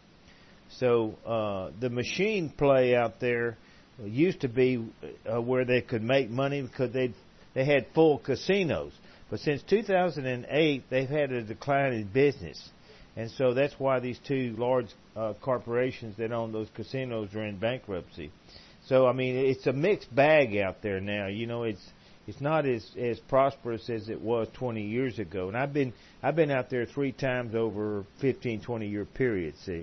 So uh, the machine play out there used to be uh, where they could make money because they they had full casinos. But since two thousand eight, they've had a decline in business. And so that's why these two large uh, corporations that own those casinos are in bankruptcy. So, I mean, it's a mixed bag out there now. You know, it's it's not as as prosperous as it was twenty years ago. And I've been I've been out there three times over fifteen, twenty year period. See,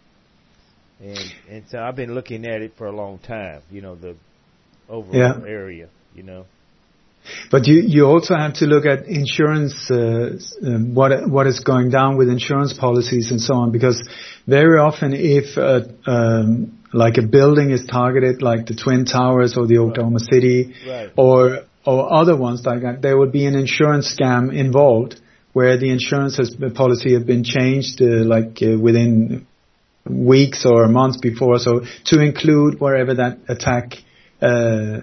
and and so I've been looking at it for a long time. You know, the overall yeah. area. You know. But you, you also have to look at insurance, uh, um, what what is going down with insurance policies and so on, because very often if uh, um, like a building is targeted, like the Twin Towers or the Oklahoma right. City, right. or or other ones like that, there would be an insurance scam involved where the insurance has, the policy has been changed uh, like uh, within weeks or months before, so to include wherever that attack. Uh,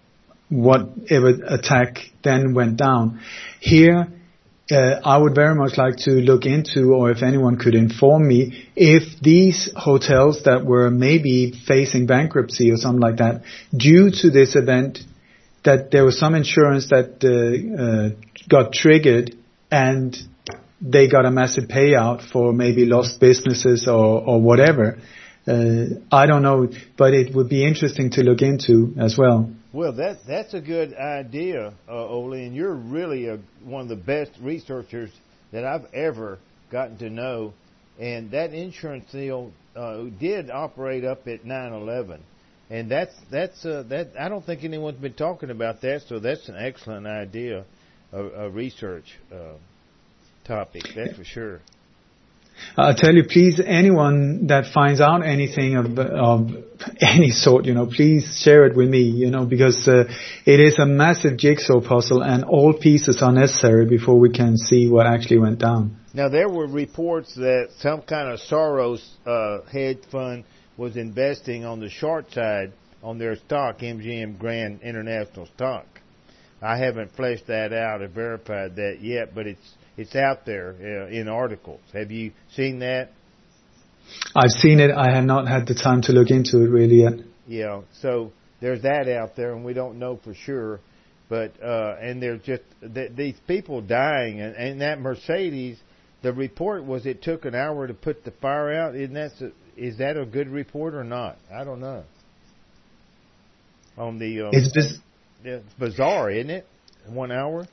whatever attack then went down. Here, uh, I would very much like to look into, or if anyone could inform me, if these hotels that were maybe facing bankruptcy or something like that, due to this event, that there was some insurance that uh, uh, got triggered and they got a massive payout for maybe lost businesses or, or whatever. Uh, I don't know, but it would be interesting to look into as well. Well, that that's a good idea, uh, Ole, and you're really a, one of the best researchers that I've ever gotten to know. And that insurance deal uh, did operate up at nine eleven, and that's that's uh, that. I don't think anyone's been talking about that, so that's an excellent idea, a, a research uh, topic. That's for sure. I tell you, please, anyone that finds out anything of, of any sort, you know, please share it with me, you know, because uh, it is a massive jigsaw puzzle and all pieces are necessary before we can see what actually went down. Now, there were reports that some kind of Soros uh, hedge fund was investing on the short side on their stock, M G M Grand International stock. I haven't fleshed that out or verified that yet, but it's It's out there uh, in articles. Have you seen that? I've seen it. I have not had the time to look into it really yet. Yeah, so there's that out there, and we don't know for sure. But uh, and there's just th- these people dying, and, and that Mercedes. The report was it took an hour to put the fire out. Isn't that is that a good report or not? I don't know. On the um, it's, biz- it's bizarre, isn't it? One hour.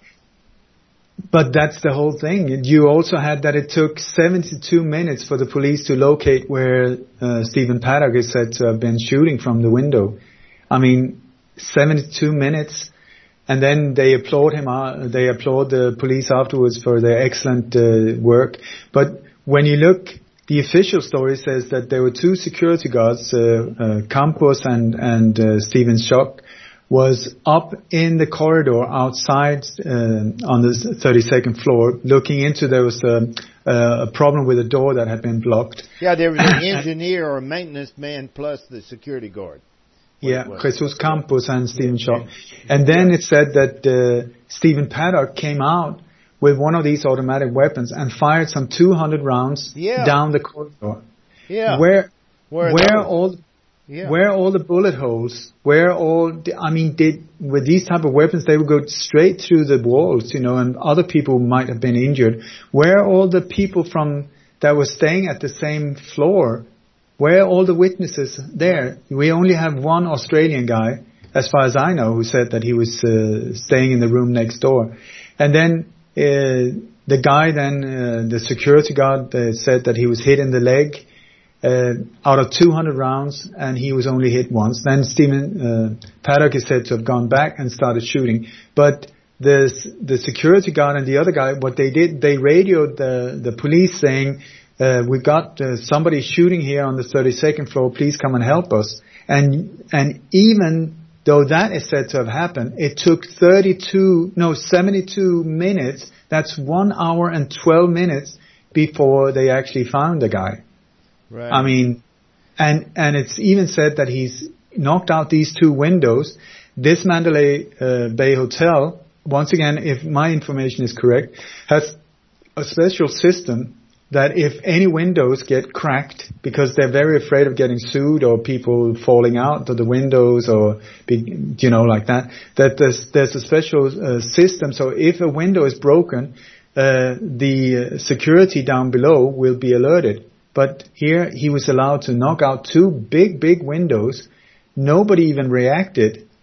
But that's the whole thing. You also had that it took seventy-two minutes for the police to locate where uh, Stephen Paddock is said to have been shooting from the window. I mean, seventy-two minutes, and then they applaud him. Uh, they applaud the police afterwards for their excellent uh, work. But when you look, the official story says that there were two security guards, uh, uh, Campos and and uh, Stephen Schock, was up in the corridor outside uh, on the thirty-second floor looking into there was a, a problem with a door that had been blocked. Yeah, there was an engineer or a maintenance man plus the security guard. Yeah, Jesus Campos and Stephen Schock. And then it said that uh, Stephen Paddock came out with one of these automatic weapons and fired some two hundred rounds yeah. down the corridor. Yeah. Where, where, where all... Yeah. Where are all the bullet holes? Where all? The, I mean, did with these type of weapons they would go straight through the walls, you know, and other people might have been injured. Where are all the people from that were staying at the same floor? Where are all the witnesses there? We only have one Australian guy, as far as I know, who said that he was uh, staying in the room next door. And then uh, the guy, then uh, the security guard, uh, said that he was hit in the leg. Uh, out of two hundred rounds, and he was only hit once. Then Stephen uh, Paddock is said to have gone back and started shooting. But the the security guard and the other guy, what they did, they radioed the the police saying, uh, "We got uh, somebody shooting here on the thirty-second floor. Please come and help us." And and even though that is said to have happened, it took thirty-two, no, seventy-two minutes. That's one hour and twelve minutes before they actually found the guy. Right. I mean, and and it's even said that he's knocked out these two windows. This Mandalay uh, Bay Hotel, once again, if my information is correct, has a special system that if any windows get cracked, because they're very afraid of getting sued or people falling out of the windows or, be, you know, like that, that there's, there's a special uh, system. So if a window is broken, uh, the security down below will be alerted. But here he was allowed to knock out two big, big windows. Nobody even reacted.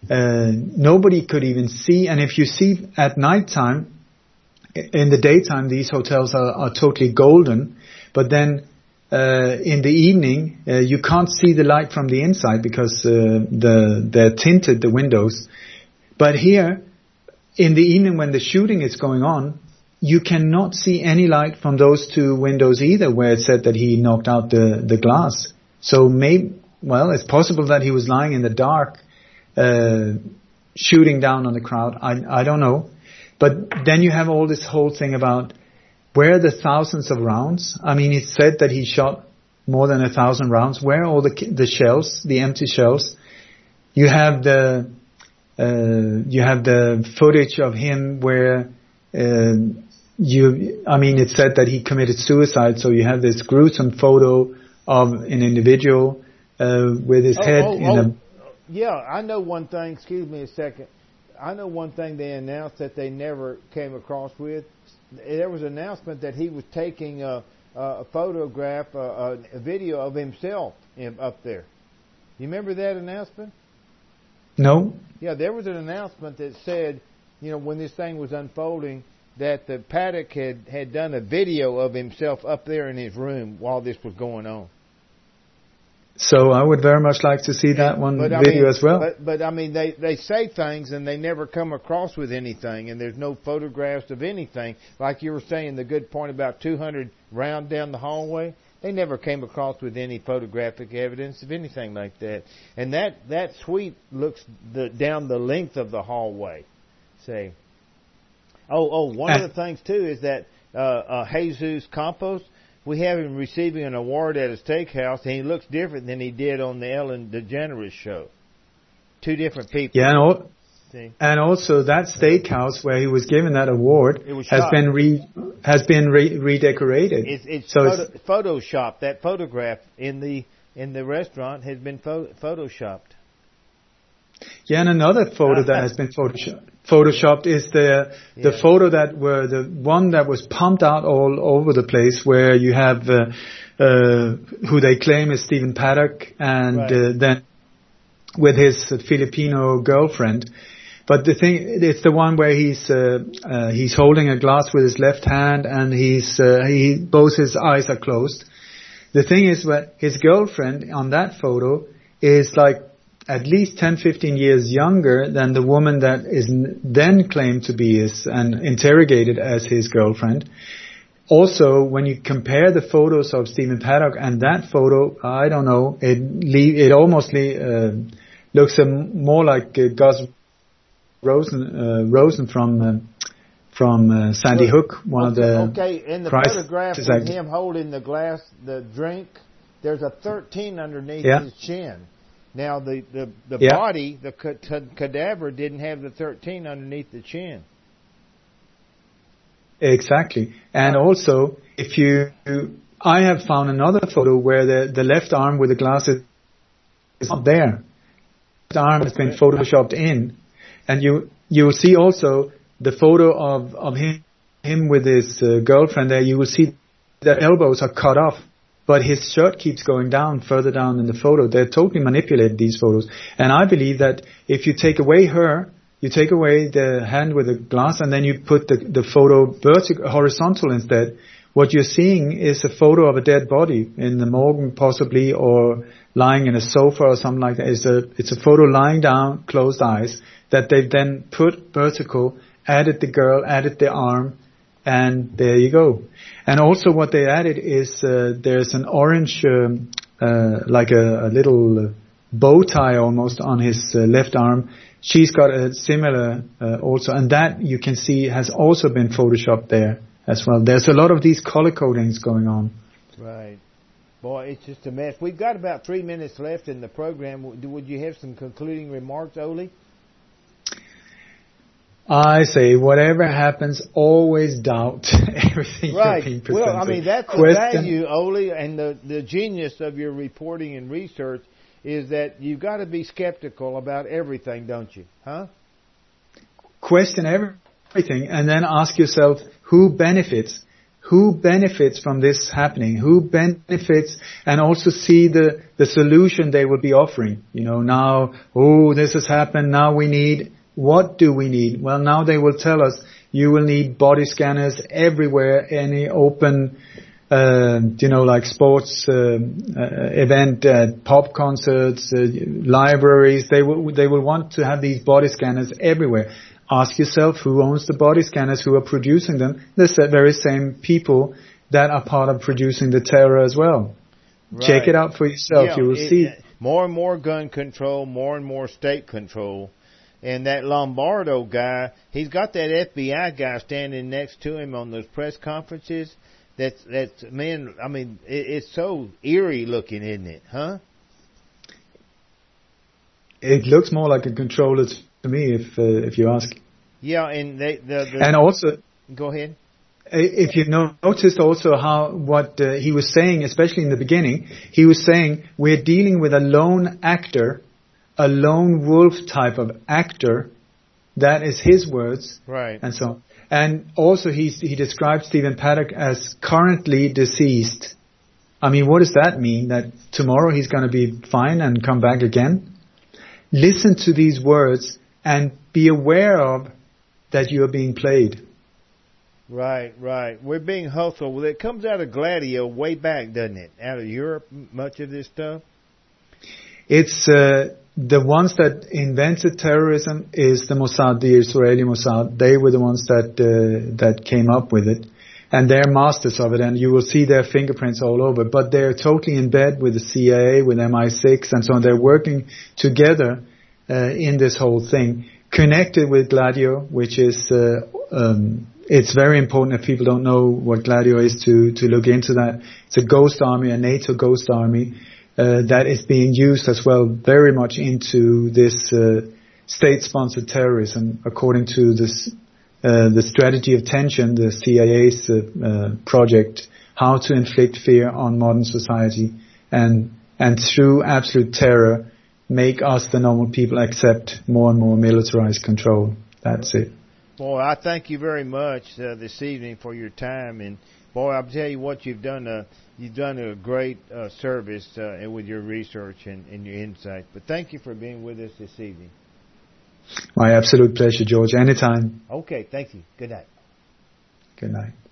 uh, nobody could even see. And if you see at nighttime, in the daytime, these hotels are, are totally golden, but then uh, in the evening, uh, you can't see the light from the inside because uh, the they're tinted, the windows. But here, in the evening when the shooting is going on, you cannot see any light from those two windows either, where it said that he knocked out the, the glass. So maybe, well, it's possible that he was lying in the dark, uh, shooting down on the crowd. I, I don't know. But then you have all this whole thing about where are the thousands of rounds? I mean, it said that he shot more than a thousand rounds. Where are all the, the shells, the empty shells? You have the, uh, you have the footage of him where, uh, you, I mean, it said that he committed suicide. So you have this gruesome photo of an individual, uh, with his oh, head oh, in oh. a, Yeah, I know one thing. Excuse me a second. I know one thing they announced that they never came across with. There was an announcement that he was taking a, a photograph, a, a video of himself in, up there. You remember that announcement? No. Yeah, there was an announcement that said, you know, when this thing was unfolding, that the Paddock had, had done a video of himself up there in his room while this was going on. So I would very much like to see that one but, video mean, as well. But, but I mean, they, they say things and they never come across with anything, and there's no photographs of anything. Like you were saying, the good point about two hundred round down the hallway, they never came across with any photographic evidence of anything like that. And that, that suite looks the, down the length of the hallway. See. Oh, oh, one and, of the things too is that uh, uh, Jesus Campos, we have him receiving an award at a steakhouse, and he looks different than he did on the Ellen DeGeneres show. Two different people. Yeah, and, al- See? and also that steakhouse where he was given that award has shot. been re has been re- redecorated. It's, it's, so photo- it's photoshopped. That photograph in the in the restaurant has been pho- photoshopped. Yeah, and another photo that has been photoshopped, photoshopped is the the Yeah. photo that were the one that was pumped out all over the place, where you have uh, uh, who they claim is Stephen Paddock, and Right. uh, then with his Filipino girlfriend. But the thing, it's the one where he's uh, uh, he's holding a glass with his left hand, and he's uh, he both his eyes are closed. The thing is that his girlfriend on that photo is like at least ten, fifteen years younger than the woman that is n- then claimed to be his and interrogated as his girlfriend. Also, when you compare the photos of Stephen Paddock and that photo, I don't know, it le- it almost le- uh, looks uh, more like uh, Gus Rosen, uh, Rosen from uh, from uh, Sandy Hook, one okay, of the okay. In the Christ photograph is with like- him holding the glass, the drink, there's a thirteen underneath Yeah. his chin. Now the the, the Yeah. body, the ca- ca- cadaver didn't have the thirteen underneath the chin. Exactly. And also, if you, I have found another photo where the, the left arm with the glasses is not there. The arm has been photoshopped in. And you, you will see also the photo of, of him, him with his uh, girlfriend there. You will see the elbows are cut off, but his shirt keeps going down further down in the photo. They're totally manipulated, these photos. And I believe that if you take away her, you take away the hand with the glass, and then you put the, the photo vertical, horizontal instead, what you're seeing is a photo of a dead body in the morgue possibly, or lying in a sofa or something like that. It's a, it's a photo lying down, closed eyes, that they've then put vertical, added the girl, added the arm, and there you go. And also what they added is uh, there's an orange, um, uh, like a, a little uh, bow tie almost on his uh, left arm. She's got a similar uh, also, and that you can see has also been photoshopped there as well. There's a lot of these color codings going on. Right. Boy, it's just a mess. We've got about three minutes left in the program. Would would you have some concluding remarks, Ole? I say, whatever happens, always doubt everything Right. you're being presented. Well, I mean, that's the Question- value, Ole, and the, the genius of your reporting and research is that you've got to be skeptical about everything, don't you? Huh? Question everything, and then ask yourself who benefits, who benefits from this happening, who benefits, and also see the, the solution they will be offering. You know, now, oh, this has happened, now we need, what do we need? Well, now they will tell us, you will need body scanners everywhere, any open, uh, you know, like sports uh, uh, event, uh, pop concerts, uh, libraries. They will they will want to have these body scanners everywhere. Ask yourself who owns the body scanners, who are producing them. The very same people that are part of producing the terror as well. Right. Check it out for yourself. Yeah, you will it, see. More and more gun control, more and more state control. And that Lombardo guy, he's got that F B I guy standing next to him on those press conferences. That's, that's, man, I mean, it, it's so eerie looking, isn't it, huh? It looks more like a controller to me, if uh, if you ask. Yeah, and they, the, the and also, go ahead. If you noticed also how what uh, he was saying, especially in the beginning, he was saying we're dealing with a lone actor, a lone wolf type of actor. That is his words, right? And so, and also he he described Stephen Paddock as currently deceased. I mean, what does that mean? That tomorrow he's going to be fine and come back again? Listen to these words and be aware of that you are being played. Right, right. We're being hustled. Well, it comes out of Gladio way back, doesn't it? Out of Europe, much of this stuff? It's uh, the ones that invented terrorism is the Mossad, the Israeli Mossad. They were the ones that uh, that came up with it. And they're masters of it, and you will see their fingerprints all over. But they're totally in bed with the C I A, with M I six, and so on. They're working together uh, in this whole thing, connected with Gladio, which is, uh, um, it's very important if people don't know what Gladio is to, to look into that. It's a ghost army, a NATO ghost army, uh, that is being used as well very much into this uh, state-sponsored terrorism, according to this Uh, the strategy of tension, the C I A's uh, uh, project, how to inflict fear on modern society, and and through absolute terror, make us, the normal people, accept more and more militarized control. That's it. Boy, I thank you very much uh, this evening for your time, and boy, I'll tell you what, you've done a you've done a great uh, service uh, with your research and, and your insight. But thank you for being with us this evening. My absolute pleasure, George. Anytime. Okay, thank you. Good night. Good night.